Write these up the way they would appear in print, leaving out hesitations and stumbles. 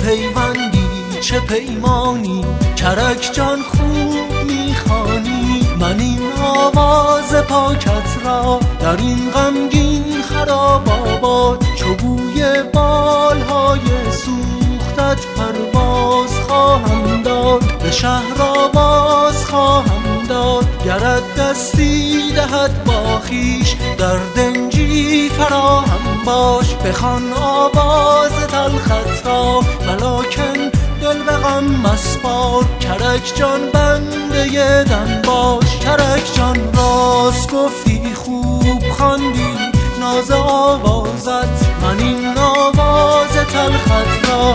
پیوندی چه پیمانی، کرک جان خوب میخوانی. من این آواز پاکت را در این غمگین خراب آباد، چو بوی بالهای سوختت پرواز خواهم داد، به شهر آواز خواهم داد. گرت دستی دهد با خویش در دنجی فراهم باش، بخوان آواز تلخت را ولکن دل به غم مسپار. کرک جان بنده دم باش، کرک جان راست گفتی خوب خواندی ناز آوازت، من این آواز تلخت را.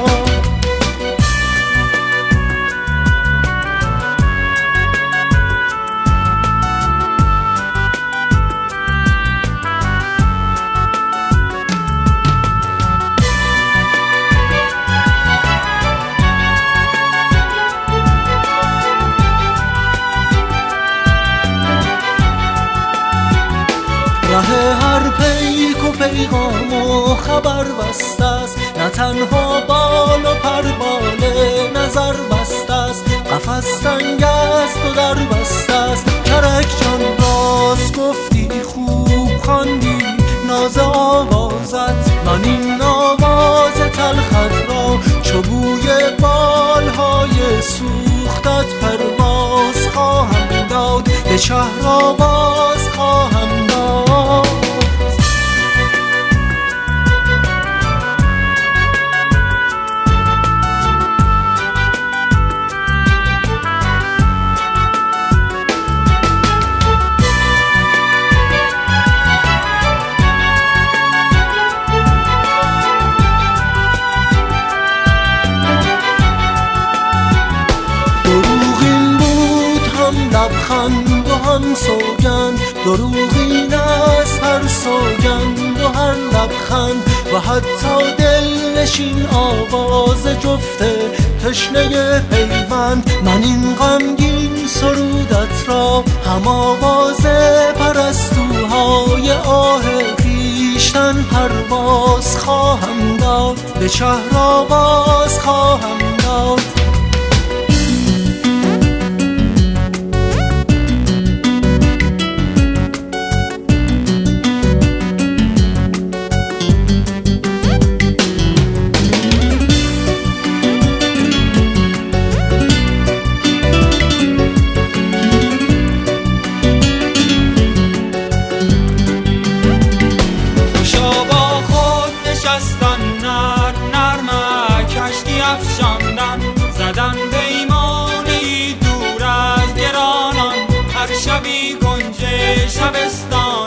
ره هر پیک و پیغام و خبر بسته است، نه تنها بال و پربال نظر بسته است. قفس تنگ است و در بسته است، کرک جان راست گفتی خوب خواندی ناز آوازت، من این آواز تلخت را. چو بوی بالهای سوختت پرواز خواهم داد، به شهر آواز خواهم داد. دروغین بود هم لبخند و هم سوگند، دروغین است هر سوگند و هر لبخند، و حتی دل نشین آواز جفته تشنه پیوند. من این غمگین سرودت را هم آواز پرستوهای آه خویشتن پرواز خواهم داد، به شهر آواز خواهم داد. افشاندن زدن پیمانی دور از گرانان، هر شبی کنج شبستان